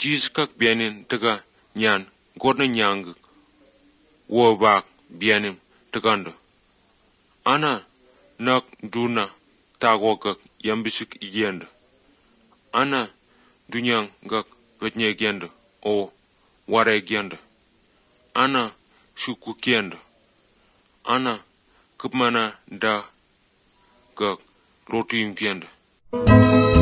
jiskak bianin taga nyan godna nyang wo bak bianim tagando. Ana nak duna tagwagak yambisik igenda. Ana dunyang gak gatnya genda o ware genda. Ana shuku genda. Ana kupmana da gak rotim genda.